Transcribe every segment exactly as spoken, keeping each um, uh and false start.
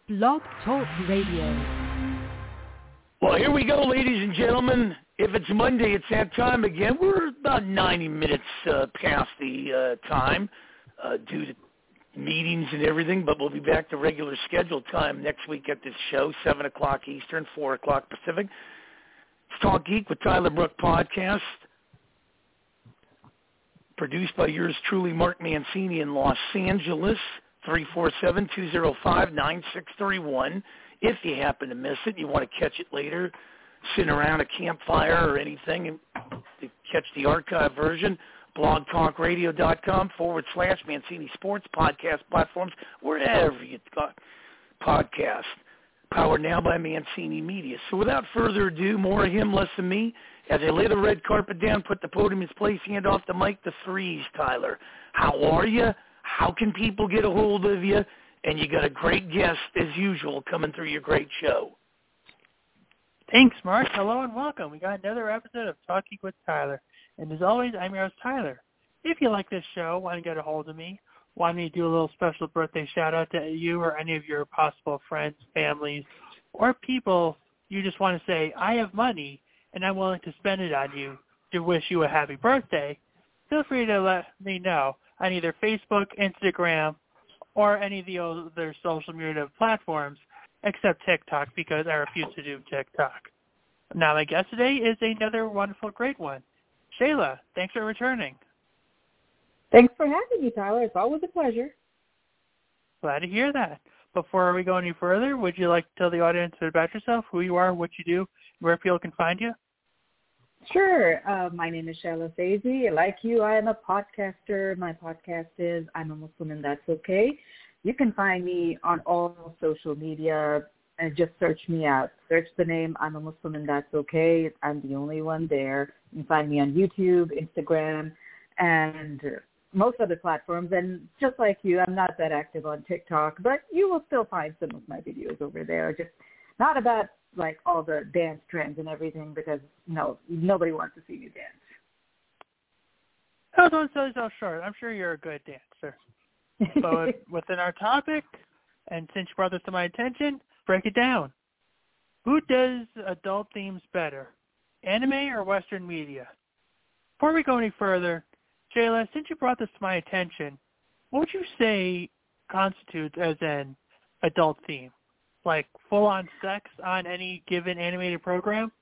Blog Talk Radio. Well, here we go, ladies and gentlemen. If it's Monday, it's that time again. We're about ninety minutes uh, past the uh, time uh, due to meetings and everything, but we'll be back to regular scheduled time next week at this show, seven o'clock Eastern, four o'clock Pacific. It's Talk Geek with Tyler Brook podcast, produced by yours truly, Mark Mancini in Los Angeles, three four seven, two zero five, nine six three one. If you happen to miss it, you want to catch it later, sitting around a campfire or anything, and to catch the archive version, blogtalkradio.com forward slash Mancini Sports podcast platforms, wherever you got podcast. Powered now by Mancini Media. So without further ado, more of him, less of me. As I lay the red carpet down, put the podium in its place, hand off the mic to Threes, Tyler. How are you? How can people get a hold of you? And you got a great guest, as usual, coming through your great show. Thanks, Mark. Hello and welcome. We got another episode of Talking with Tyler. And as always, I'm your host, Tyler. If you like this show, want to get a hold of me, want me to do a little special birthday shout-out to you or any of your possible friends, families, or people you just want to say, I have money and I'm willing to spend it on you to wish you a happy birthday, feel free to let me know on either Facebook, Instagram, or any of the other social media platforms except TikTok, because I refuse to do TikTok. Now my guest today is another wonderful, great one. Shayla, thanks for returning. Thanks for having me, Tyler. It's always a pleasure. Glad to hear that. Before we go any further, would you like to tell the audience about yourself, who you are, what you do, where people can find you? Sure. Uh, my name is Shayla Faizi. Like you, I am a podcaster. My podcast is I'm a Muslim and That's Okay. You can find me on all social media and just search me out. Search the name I'm a Muslim and That's Okay. I'm the only one there. You can find me on YouTube, Instagram, and most other platforms. And just like you, I'm not that active on TikTok, but you will still find some of my videos over there. Just not about like all the dance trends and everything, because no, nobody wants to see me dance. Oh, don't sell yourself short. I'm sure you're a good dancer. But within our topic, and since you brought this to my attention, break it down. Who does adult themes better, anime or Western media? Before we go any further, Jayla, since you brought this to my attention, what would you say constitutes as an adult theme? Like full-on sex on any given animated program?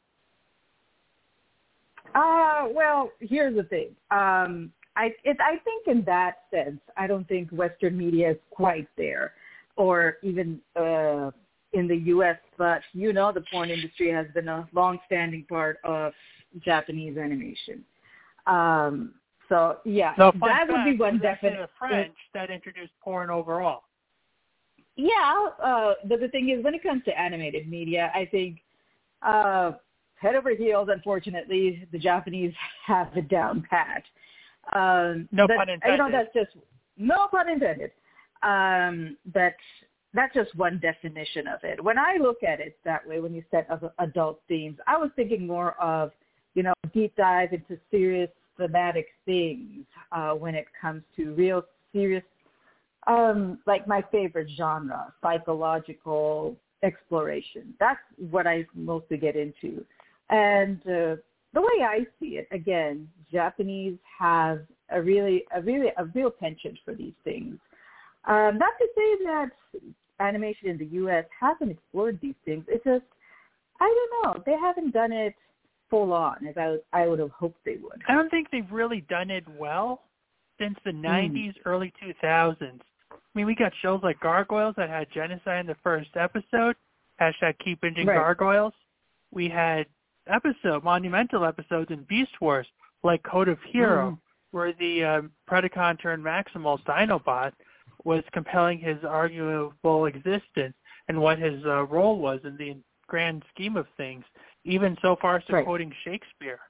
Uh, well, here's the thing. Um, I, it, I think in that sense, I don't think Western media is quite there, or even uh, in the U S, but you know the porn industry has been a long-standing part of Japanese animation. Um, so, yeah, so that fact, would be one definite. The French that introduced porn overall. Yeah, uh, but the thing is, when it comes to animated media, I think uh, head over heels, unfortunately, the Japanese have it down pat. Um, no but, pun intended. You know, that's just, no pun intended. Um, but that's just one definition of it. When I look at it that way, when you said of adult themes, I was thinking more of, you know, deep dive into serious thematic things uh, when it comes to real serious Um, like my favorite genre, psychological exploration. That's what I mostly get into. And uh, the way I see it, again, Japanese have a really, a really, a real penchant for these things. Um, not to say that animation in the U S hasn't explored these things. It's just, I don't know, they haven't done it full on as I, I would have hoped they would. I don't think they've really done it well since the nineties, mm. early two thousands. I mean, we got shows like Gargoyles that had genocide in the first episode. Hashtag keep binging right. Gargoyles. We had episode, monumental episodes in Beast Wars, like Code of Hero, mm. where the um, Predacon turned Maximal Dinobot was compelling his arguable existence and what his uh, role was in the grand scheme of things, even so far as to right. quoting Shakespeare.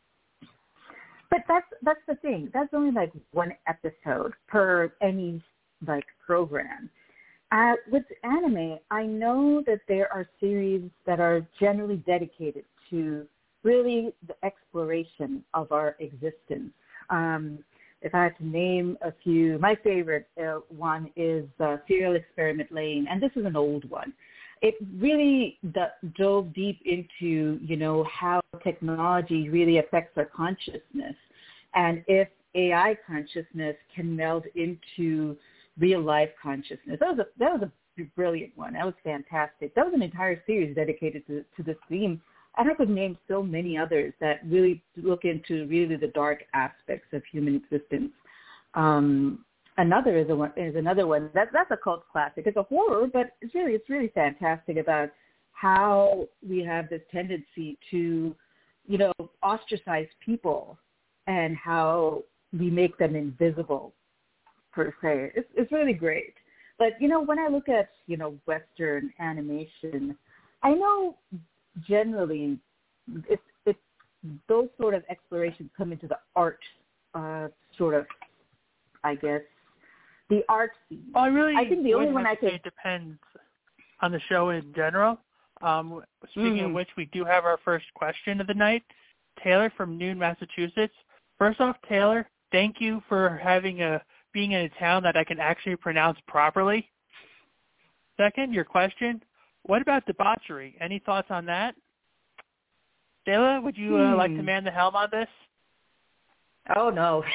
But that's that's the thing. That's only like one episode per any like program. Uh, with anime, I know that there are series that are generally dedicated to really the exploration of our existence. Um, if I had to name a few, my favorite uh, one is uh, Serial Experiment Lane, and this is an old one. It really d- dove deep into, you know, how technology really affects our consciousness, and if A I consciousness can meld into real life consciousness. That was a that was a brilliant one. That was fantastic. That was an entire series dedicated to, to this theme. And I could name so many others that really look into really the dark aspects of human existence. Um, another is a one is another one that that's a cult classic. It's a horror, but it's really it's really fantastic about how we have this tendency to, you know, ostracize people and how we make them invisible, per se. It's, it's really great. But, you know, when I look at, you know, Western animation, I know generally it's, it's those sort of explorations come into the art uh, sort of, I guess, the art scene. Well, I really I think the only one I could... could... It depends on the show in general. Um, speaking mm. of which, we do have our first question of the night. Taylor from Newton, Massachusetts. First off, Taylor, thank you for having a being in a town that I can actually pronounce properly. Second, your question, what about debauchery? Any thoughts on that? Taylor, would you uh, hmm. like to man the helm on this? Oh, no.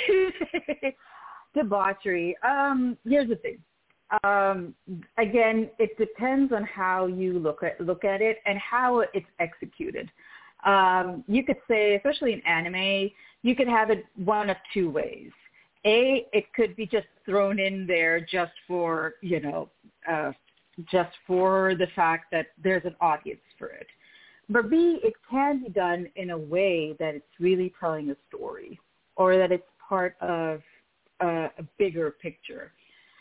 Debauchery. Um, here's the thing. Um, again, it depends on how you look at look at it and how it's executed. Um, you could say, especially in anime, you could have it one of two ways. A, it could be just thrown in there just for, you know, uh, just for the fact that there's an audience for it. But B, it can be done in a way that it's really telling a story or that it's part of uh, a bigger picture.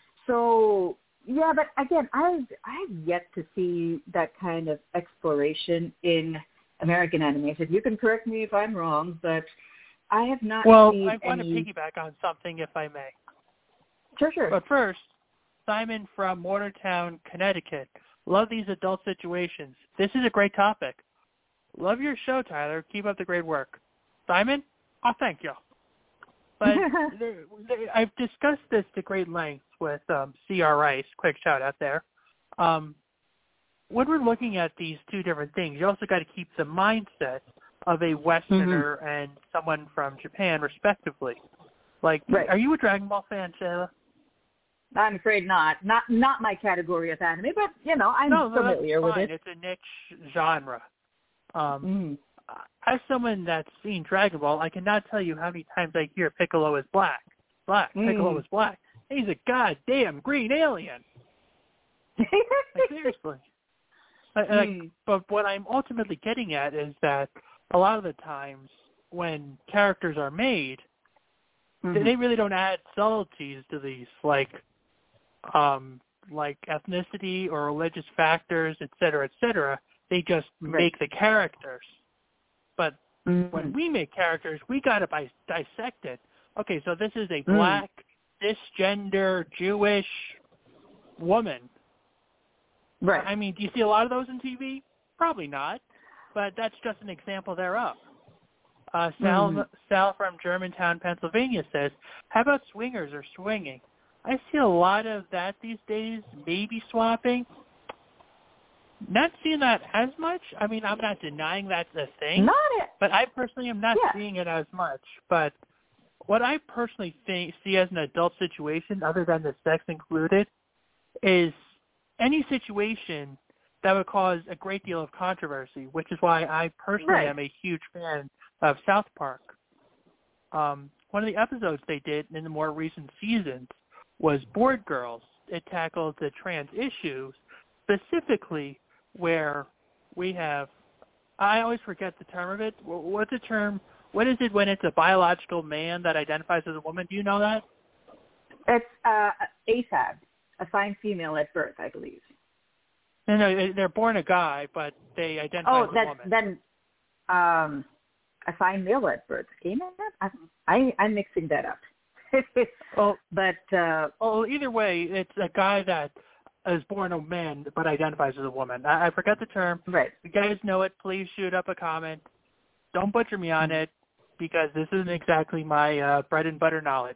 So, yeah, but again, I've, I've yet to see that kind of exploration in American animation. You can correct me if I'm wrong, but I have not well, seen I want any... to piggyback on something, if I may. Sure, sure. But first, Simon from Watertown, Connecticut. Love these adult situations. This is a great topic. Love your show, Tyler. Keep up the great work. Simon, oh, thank you. But there, there, I've discussed this to great length with um, C R Rice. Quick shout out there. Um, when we're looking at these two different things, you also got to keep the mindset of a Westerner mm-hmm. and someone from Japan, respectively. Like, right. Are you a Dragon Ball fan, Shayla? I'm afraid not. Not not my category of anime, but, you know, I'm no, familiar no, with fine. it. It's a niche genre. Um, mm. As someone that's seen Dragon Ball, I cannot tell you how many times I hear Piccolo is black. Black. Mm. Piccolo is black. He's a goddamn green alien. Like, seriously. Like, mm. But what I'm ultimately getting at is that a lot of the times when characters are made, mm-hmm. they really don't add subtleties to these, like um, like ethnicity or religious factors, et cetera, et cetera. They just right. make the characters. But mm-hmm. when we make characters, we got to bis- dissect it. Okay, so this is a black, mm. cisgender, Jewish woman. Right. I mean, do you see a lot of those on T V? Probably not, but that's just an example thereof. Uh, Sal, mm. Sal from Germantown, Pennsylvania says, how about swingers or swinging? I see a lot of that these days, maybe swapping. Not seeing that as much. I mean, I'm not denying that's a thing, not it. but I personally am not yeah. seeing it as much. But what I personally think, see as an adult situation, other than the sex included, is any situation that would cause a great deal of controversy, which is why I personally right. am a huge fan of South Park. Um, one of the episodes they did in the more recent seasons was Board Girls. It tackled the trans issues, specifically where we have, I always forget the term of it. What's the term? What is it when it's a biological man that identifies as a woman? Do you know that? It's uh, A F A B, assigned female at birth, I believe. No, no, they're born a guy, but they identify oh, as a that, woman. then um, assigned male at birth. Amen? I, I, I'm mixing that up. well, but uh, well, either way, it's a guy that is born a man but identifies as a woman. I, I forgot the term. Right. If you guys know it, please shoot up a comment. Don't butcher me on it because this isn't exactly my uh, bread and butter knowledge.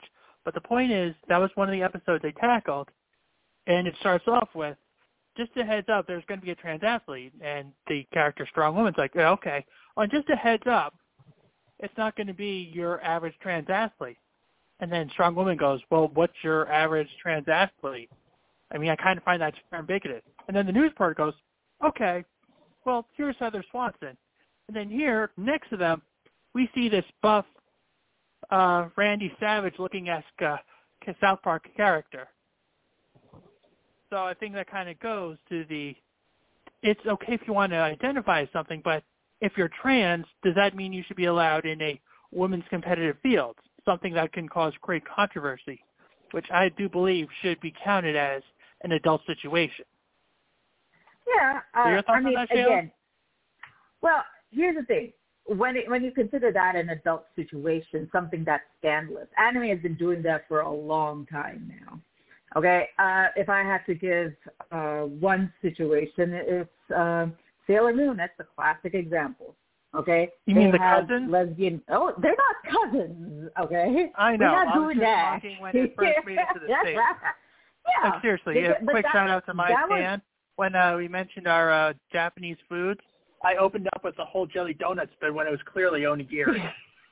But the point is, that was one of the episodes they tackled, and it starts off with, just a heads up, there's going to be a trans athlete, and the character Strong Woman's like, yeah, okay. On just a heads up, it's not going to be your average trans athlete. And then Strong Woman goes, well, what's your average trans athlete? I mean, I kind of find that term bigoted. And then the news part goes, okay, well, here's Heather Swanson. And then here, next to them, we see this buff uh, Randy Savage-looking-esque uh, South Park character. So I think that kind of goes to the, it's okay if you want to identify as something, but if you're trans, does that mean you should be allowed in a women's competitive field? Something that can cause great controversy, which I do believe should be counted as an adult situation. Yeah. Uh, so your thoughts I mean, on that, again, well, here's the thing. When it, when you consider that an adult situation, something that's scandalous, anime has been doing that for a long time now. Okay, uh, if I had to give uh, one situation, it's uh, Sailor Moon. That's the classic example. Okay, you they mean the have cousins? Lesbian. Oh, they're not cousins. Okay, I know. We're not I doing was just that. talking when it first made it to the States. Yeah, like, seriously, because, a quick that, shout out to my fan. was... When uh, we mentioned our uh, Japanese foods, I opened up with the whole jelly donut spin when it was clearly onigiri.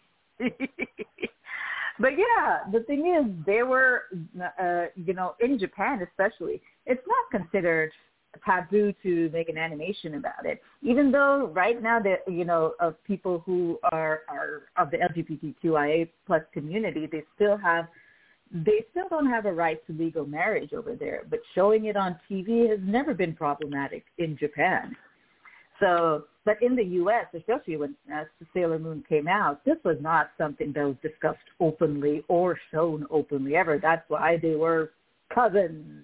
But yeah, the thing is, they were, uh, you know, in Japan especially, it's not considered taboo to make an animation about it. Even though right now, that you know, of people who are, are of the L G B T Q I A plus community, they still have, they still don't have a right to legal marriage over there. But showing it on T V has never been problematic in Japan. So, but in the U S, especially when uh, Sailor Moon came out, this was not something that was discussed openly or shown openly ever. That's why they were cousins.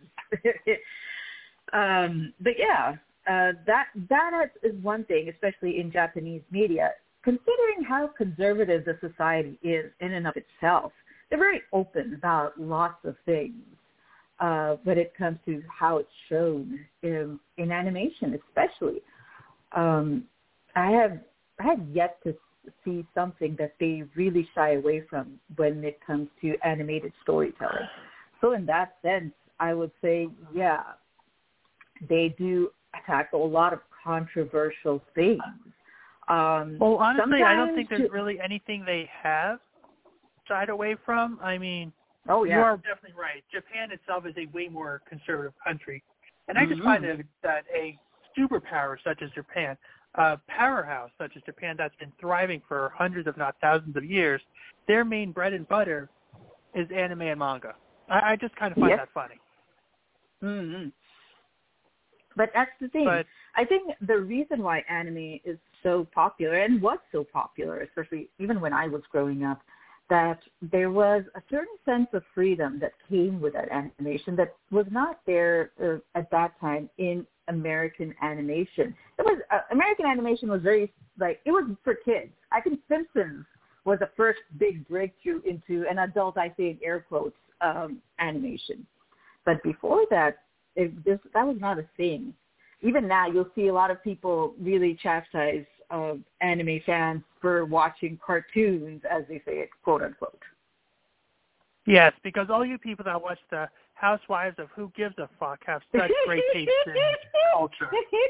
um, but yeah, uh, that that is one thing, especially in Japanese media. Considering how conservative the society is in and of itself, they're very open about lots of things uh, when it comes to how it's shown in, in animation, especially. Um, I have I have yet to see something that they really shy away from when it comes to animated storytelling. So in that sense, I would say, yeah, they do tackle a lot of controversial things. Um, well, honestly, I don't think there's to, really anything they have shied away from. I mean, oh, yeah. you are definitely right. Japan itself is a way more conservative country. And I just mm-hmm. find that, that a superpower such as Japan, a powerhouse such as Japan that's been thriving for hundreds if not thousands of years, their main bread and butter is anime and manga. I, I just kind of find yep. that funny. Mm-hmm. But that's the thing. But, I think the reason why anime is so popular and was so popular, especially even when I was growing up, that there was a certain sense of freedom that came with that animation that was not there uh, at that time in American animation. It was uh, American animation was very like it was for kids. I think Simpsons was the first big breakthrough into an adult, I say in air quotes, um, animation. But before that, it, this, that was not a thing. Even now, you'll see a lot of people really chastise uh, anime fans for watching cartoons, as they say it, quote unquote. Yes, because all you people that watch the Housewives of Who Gives a Fuck have such great taste in culture.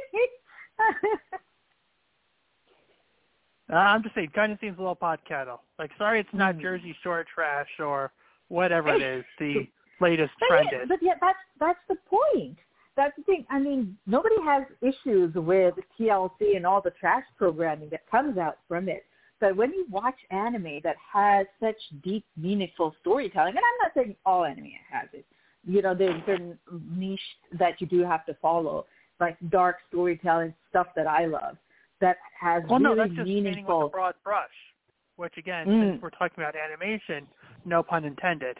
uh, I'm just saying, kind of seems a little pot kettle. Like, sorry, it's not mm. Jersey Shore trash or whatever it is. The latest but trend yeah, is. But yeah, that's that's the point. That's the thing. I mean, nobody has issues with T L C and all the trash programming that comes out from it. But when you watch anime that has such deep, meaningful storytelling, and I'm not saying all anime has it, you know, there's certain niche that you do have to follow, like dark storytelling, stuff that I love, that has well, really no, that's just meaningful. painting with a broad brush, which, again, mm. since we're talking about animation, no pun intended.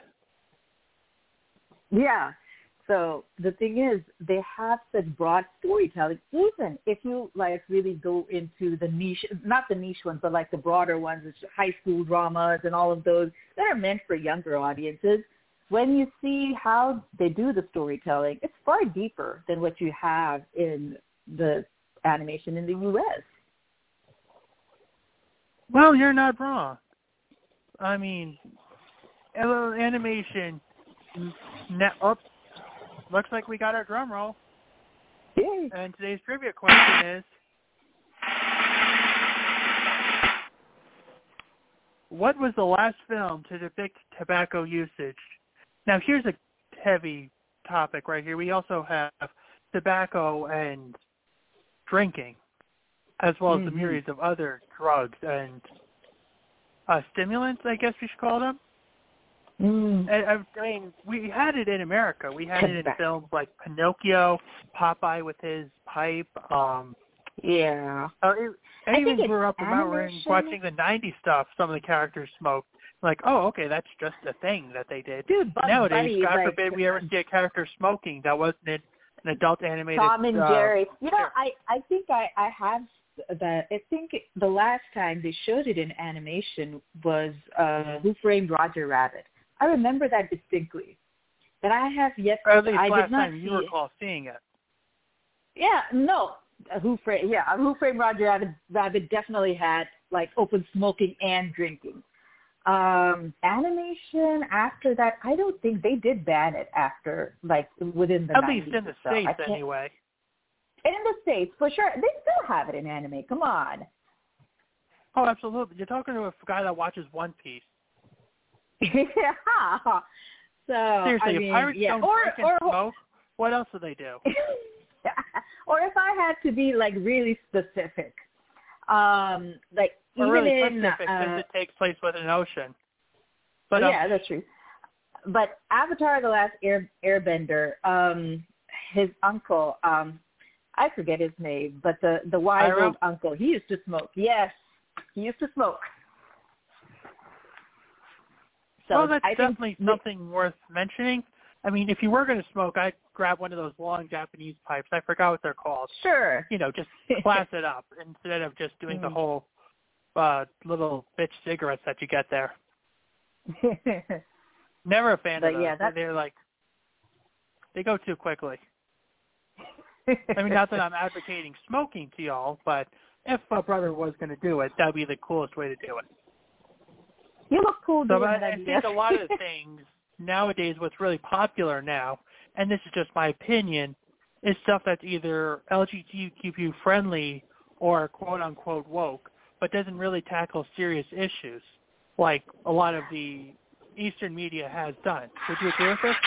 Yeah. So the thing is, they have such broad storytelling. Even if you like really go into the niche, not the niche ones, but like the broader ones, which are high school dramas and all of those that are meant for younger audiences. When you see how they do the storytelling, it's far deeper than what you have in the animation in the U S. Well, you're not wrong. I mean, a little animation. Ne- oh, looks like we got our drum roll. Yay. And today's trivia question is, what was the last film to depict tobacco usage? Now, here's a heavy topic right here. We also have tobacco and drinking, as well as mm-hmm. the myriads of other drugs and uh, stimulants, I guess we should call them. Mm. I, I mean, we had it in America. We had it in films like Pinocchio, Popeye with his pipe. Um, yeah. Uh, it, I, I even grew up remembering watching the nineties stuff. Some of the characters smoked. Like, oh, okay, that's just a thing that they did. Dude, Bugs Nowadays, Bunny, God like, forbid we ever see a character smoking that wasn't in an adult animated. Tom and uh, Jerry. You know, I, I think I, I have that. I think the last time they showed it in animation was uh, Who Framed Roger Rabbit. I remember that distinctly. But I have yet or at least I last did not time see you recall seeing it. Yeah, no. Who Framed Yeah, Who Framed Roger Rabbit, Rabbit definitely had like open smoking and drinking. Um, animation after that, I don't think they did ban it after like within the At nineties. least in the so. States, anyway. And in the States, for sure, they still have it in anime. Come on. Oh, absolutely. You're talking to a guy that watches One Piece. Yeah. So seriously, I if mean, pirates yeah. don't or, drink and or, smoke, what else do they do? Or if I had to be like really specific, um, like or even really in specific, uh, since it takes place within an ocean. But oh, um, yeah, that's true. But Avatar: The Last Air, Airbender, um, his uncle, um, I forget his name, but the the wise Iroh? old uncle, he used to smoke. Yes, he used to smoke. So well, that's I definitely think something worth mentioning. I mean, if you were going to smoke, I'd grab one of those long Japanese pipes. I forgot what they're called. Sure. You know, just class it up instead of just doing mm-hmm. the whole uh, little bitch cigarettes that you get there. Never a fan but of those. Yeah, that's... They're like, they go too quickly. I mean, not that I'm advocating smoking to y'all, but if a brother was going to do it, that would be the coolest way to do it. You look cool so doing I, that. I think a lot of the things nowadays, what's really popular now, and this is just my opinion, is stuff that's either L G B T Q friendly or quote-unquote woke, but doesn't really tackle serious issues like a lot of the Eastern media has done. Would you agree with this?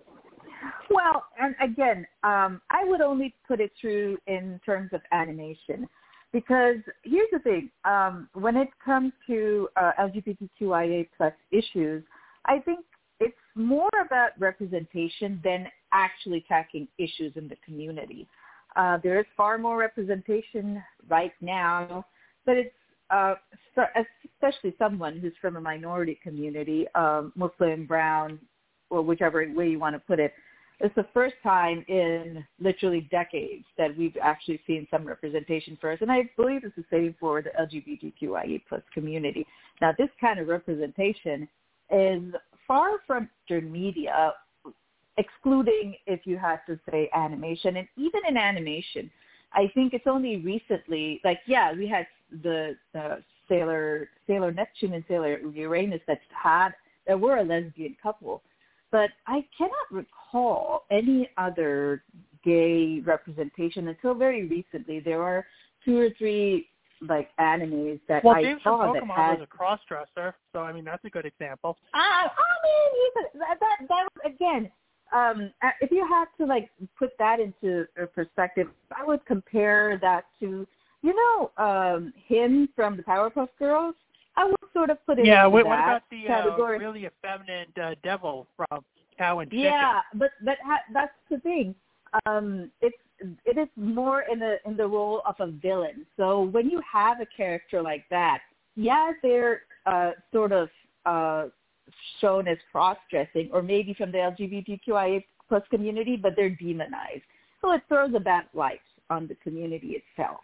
Well, and again, um, I would only put it through in terms of animation. Because here's the thing, um, when it comes to uh, L G B T Q I A plus issues, I think it's more about representation than actually tackling issues in the community. Uh, there is far more representation right now, but it's uh, especially someone who's from a minority community, um, Muslim, brown, or whichever way you want to put it. It's the first time in literally decades that we've actually seen some representation for us. And I believe it's the same for the L G B T Q I A plus community. Now, this kind of representation is far from the media, excluding if you had to say animation. And even in animation, I think it's only recently, like, yeah, we had the, the Sailor, Sailor Neptune and Sailor Uranus that had, that were a lesbian couple. But I cannot recall any other gay representation until very recently. There are two or three like animes that well, I James saw from that Pokemon had. was a cross-dresser, so I mean that's a good example. Ah, I mean, that that, that was, again, um, if you had to like put that into perspective, I would compare that to, you know, um, him from the Powerpuff Girls. I would sort of put it yeah, into what, that what about the category. Uh, really effeminate uh, devil from Cow and Chicken? Yeah, but but ha- that's the thing. Um, it's it is more in the in the role of a villain. So when you have a character like that, yeah, they're uh, sort of uh, shown as cross-dressing, or maybe from the L G B T Q I A plus community, but they're demonized. So it throws a bad light on the community itself.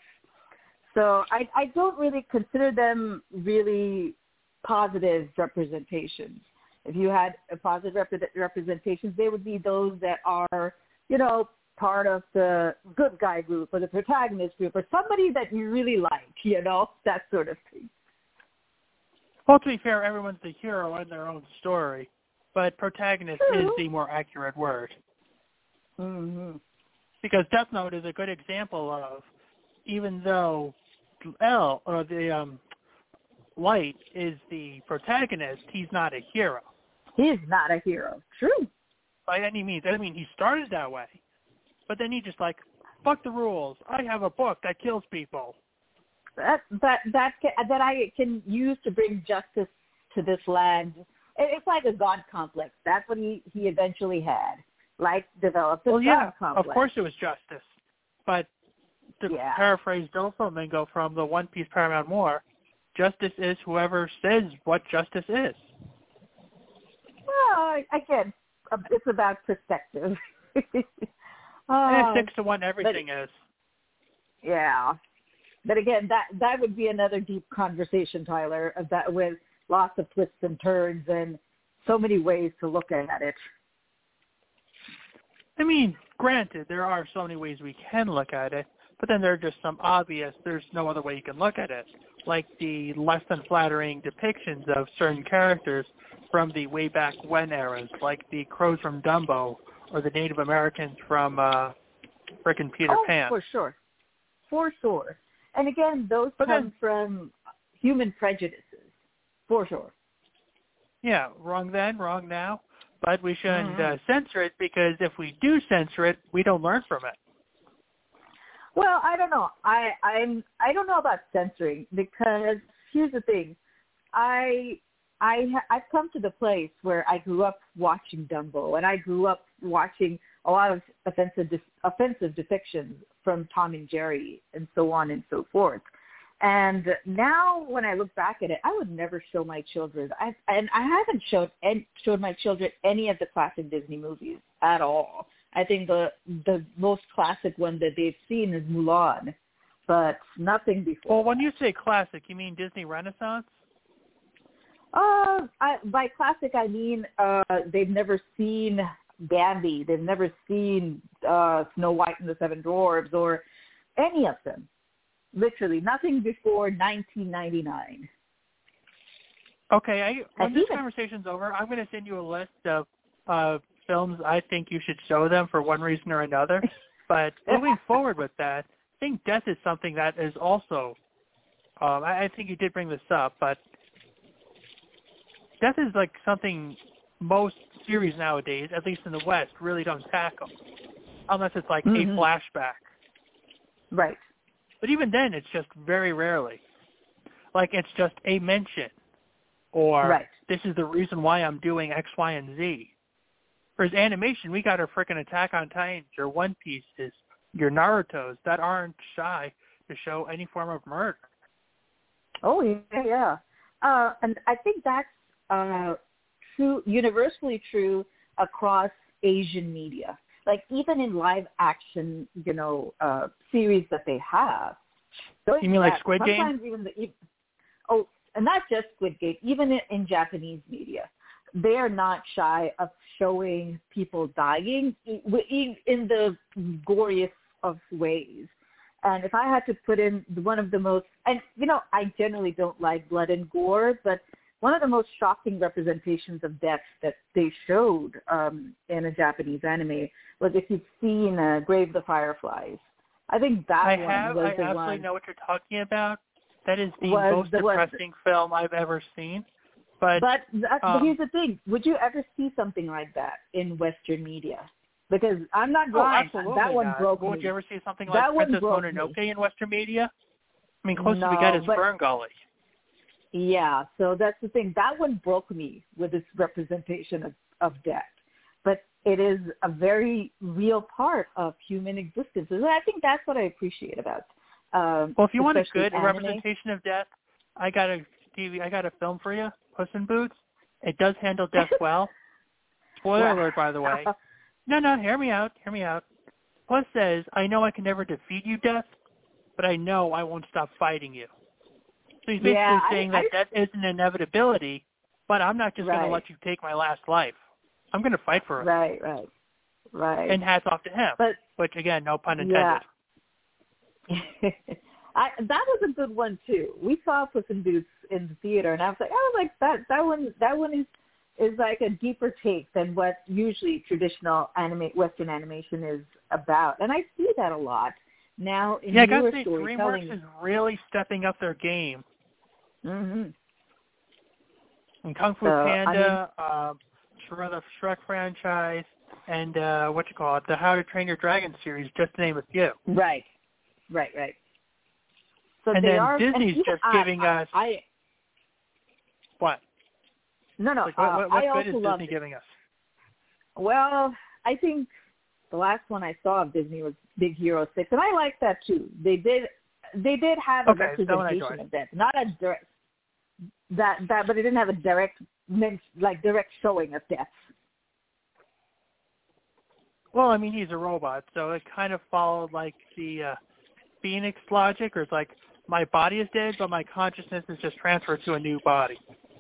So I, I don't really consider them really positive representations. If you had a positive rep- representations, they would be those that are, you know, part of the good guy group or the protagonist group or somebody that you really like, you know, that sort of thing. Well, to be fair, everyone's the hero in their own story. but protagonist True. is the more accurate word. Mm-hmm. Because Death Note is a good example of, even though L, or the um, Light, is the protagonist, he's not a hero. He's not a hero. True. By any means. I mean, he started that way. But then he just like, fuck the rules. I have a book that kills people. That that that can, that I can use to bring justice to this land. It's like a god complex. That's what he, he eventually had. Like developed a well, god yeah, complex. Of course it was justice. But to yeah. paraphrase Doflamingo from the One Piece Paramount War, justice is whoever says what justice is. Well, again, it's about perspective. uh, and it's six to one everything but, is. Yeah. But again, that that would be another deep conversation, Tyler, of that with lots of twists and turns and so many ways to look at it. I mean, granted, there are so many ways we can look at it, but then there are just some obvious, there's no other way you can look at it, like the less than flattering depictions of certain characters from the way back when eras, like the crows from Dumbo or the Native Americans from uh, frickin' Peter oh, Pan. for sure. For sure. And again, those but come then, from human prejudices, for sure. Yeah, wrong then, wrong now. But we shouldn't mm-hmm. uh, censor it, because if we do censor it, we don't learn from it. Well, I don't know. I I'm I don't know about censoring, because here's the thing. I I ha- I've come to the place where I grew up watching Dumbo, and I grew up watching a lot of offensive offensive depictions from Tom and Jerry, and so on and so forth. And now, when I look back at it, I would never show my children. I, and I haven't showed any, showed my children any of the classic Disney movies at all. I think the the most classic one that they've seen is Mulan, but nothing before. Well, when you say classic, you mean Disney Renaissance? Uh, I, by classic, I mean uh, they've never seen Bambi. They've never seen uh, Snow White and the Seven Dwarfs or any of them. Literally, nothing before nineteen ninety-nine. Okay, I, when and this even, conversation's over, I'm going to send you a list of uh, films I think you should show them for one reason or another. But moving forward with that, I think death is something that is also, um, I, I think you did bring this up, but death is like something most series nowadays, at least in the West, really don't tackle, unless it's like mm-hmm. a flashback. Right. But even then, it's just very rarely. Like, it's just a mention. Or, right. this is the reason why I'm doing X, Y, and Z. Whereas animation, we got our frickin' Attack on Titans, your One Pieces, your Narutos, that aren't shy to show any form of murder. Oh, yeah, yeah. Uh, and I think that's uh, true, universally true across Asian media. Like, even in live action, you know, uh, series that they have. You mean like Squid Game? Sometimes even the, oh, and not just Squid Game, even in, in Japanese media, they are not shy of showing people dying in, in the goriest of ways. And if I had to put in one of the most, and, you know, I generally don't like blood and gore, but one of the most shocking representations of death that they showed um, in a Japanese anime was, if you've seen uh, Grave of the Fireflies. I think that I one have, was I the absolutely one. know what you're talking about. That is the was, most the, depressing was, film I've ever seen. But, but that, um, here's the thing. Would you ever see something like that in Western media? Because I'm not lying. Oh, absolutely that one not. broke Would me. you ever see something like That one Princess broke Mononoke me. in Western media? I mean, closest no, we get is but, Fern Gully. Yeah, so that's the thing. That one broke me with its representation of, of death. But it is a very real part of human existence. And I think that's what I appreciate about um, Well, if you want a good anime. representation of death, I got a T V, I got a film for you, Puss in Boots. It does handle death well. Spoiler Wow. alert, by the way. No, no, hear me out, hear me out. Puss says, I know I can never defeat you, Death, but I know I won't stop fighting you. So he's basically yeah, saying I, that I, death is an inevitability, but I'm not just right. going to let you take my last life. I'm going to fight for it. Right, right, right. And hats off to him, but, which, again, no pun intended. Yeah. I, that was a good one, too. We saw Puss in Boots in the theater, and I was like, I was like, that, that one, that one is is like a deeper take than what usually traditional anime, Western animation is about. And I see that a lot now in yeah, I newer gotta say, storytelling. DreamWorks is really stepping up their game. Mm-hmm. And Kung Fu So, Panda, I mean, uh, Shrek, the Shrek franchise, and uh, what you call it, the How to Train Your Dragon series, just to name a few. Right, right, right. So and they then are, Disney's and just I, giving I, us I, what? No, no. Like, what uh, what, what I good also is love Disney it. giving us? Well, I think the last one I saw of Disney was Big Hero Six, and I like that too. They did, they did have a okay, representation of that, not a direct that that, but it didn't have a direct, like direct showing of death. Well, I mean, he's a robot, so it kind of followed like the uh, Phoenix logic, or it's like my body is dead, but my consciousness is just transferred to a new body.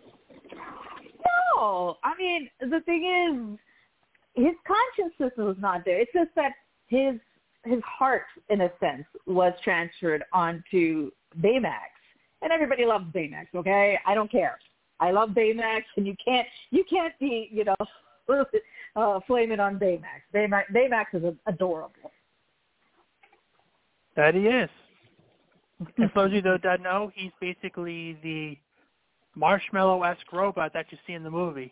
No, I mean the thing is, his consciousness was not there. It's just that his his heart, in a sense, was transferred onto Baymax, and everybody loves Baymax. Okay, I don't care. I love Baymax, and you can't you can't be you know uh, flaming on Baymax. Baymax Baymax is adorable. That he is. And for those of you that don't know, he's basically the marshmallow-esque robot that you see in the movie.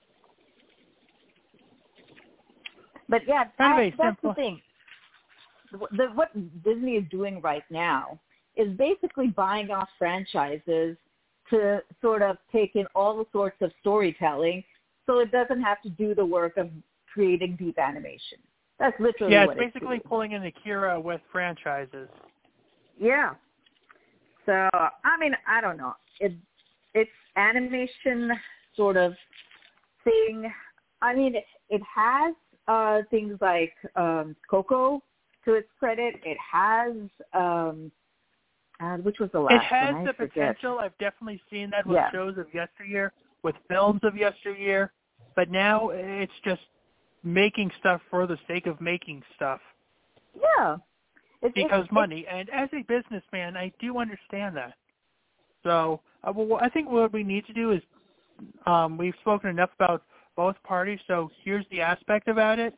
But yeah, Kind I, of that's simple. the thing. The, what Disney is doing right now is basically buying off franchises to sort of take in all the sorts of storytelling, so it doesn't have to do the work of creating deep animation. That's literally yeah, what it's it's basically doing. pulling in Akira with franchises. Yeah. So I mean, I don't know. It it's animation sort of thing. I mean, it, it has uh, things like um, Coco to its credit. It has, um, uh, which was the last It has one? I the forget. potential. I've definitely seen that with Yeah. shows of yesteryear, with films of yesteryear. But now it's just making stuff for the sake of making stuff. Yeah. It, Because it, money. And as a businessman, I do understand that. So uh, well, I think what we need to do is, um, we've spoken enough about both parties, so here's the aspect about it.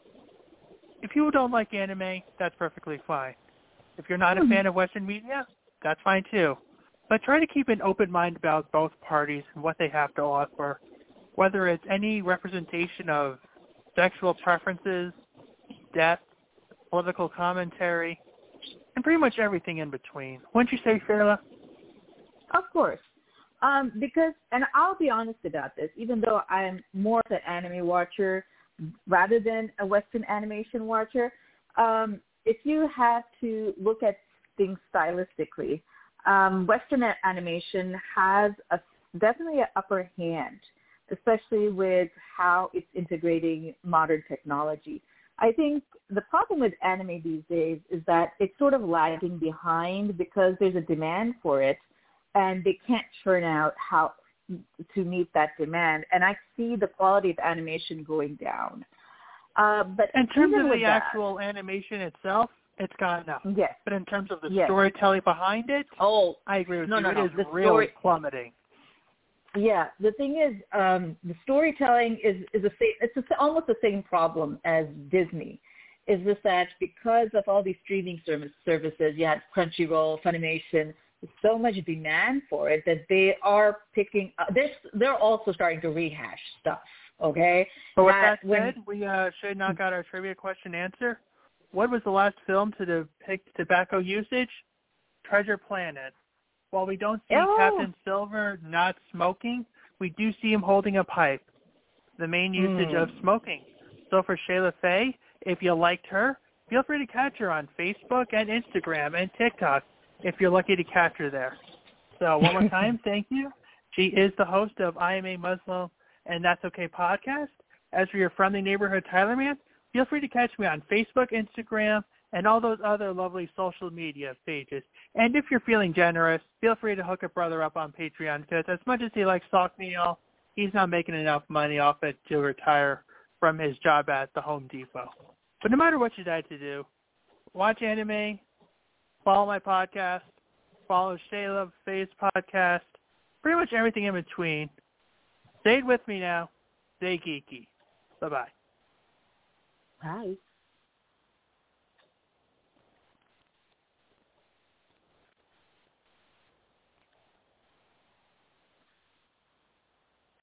If you don't like anime, that's perfectly fine. If you're not a fan of Western media, that's fine too. But try to keep an open mind about both parties and what they have to offer, whether it's any representation of sexual preferences, death, political commentary, and pretty much everything in between. Wouldn't you say, Shayla? Of course. Um, because, and I'll be honest about this, even though I'm more of an anime watcher rather than a Western animation watcher, um, if you have to look at things stylistically, um, Western animation has a, definitely an upper hand, especially with how it's integrating modern technology. I think the problem with anime these days is that it's sort of lagging behind because there's a demand for it, and they can't churn out how to meet that demand. And I see the quality of animation going down. Uh, but in terms even of with the that, actual animation itself, it's gone up. yes, But in terms of the yes. storytelling behind it, Oh, I agree with no, you. no, it no. is The really story, plummeting. yeah, the thing is, um, the storytelling is is a it's a, almost the same problem as Disney. Is this that because of all these streaming service, services, you had Crunchyroll, Funimation, there's so much demand for it that they are picking up. They're, they're also starting to rehash stuff, okay? But with that, that when, said, we uh, should not got our trivia question answer. What was the last film to depict tobacco usage? Treasure Planet. While we don't see oh. Captain Silver not smoking, we do see him holding a pipe, the main usage mm. of smoking. So for Shayla Faye, if you liked her, feel free to catch her on Facebook and Instagram and TikTok if you're lucky to catch her there. So one more time, thank you. She is the host of I Am a Muslim and That's Okay podcast. As for your friendly neighborhood Tyler Man, feel free to catch me on Facebook, Instagram, and all those other lovely social media pages. And if you're feeling generous, feel free to hook a brother up on Patreon, because as much as he likes Sock Meal, he's not making enough money off it to retire from his job at the Home Depot. But no matter what you decide to do, watch anime, follow my podcast, follow Shayla Faye's podcast, pretty much everything in between. Say it with me now. stay geeky. Bye-bye. Bye.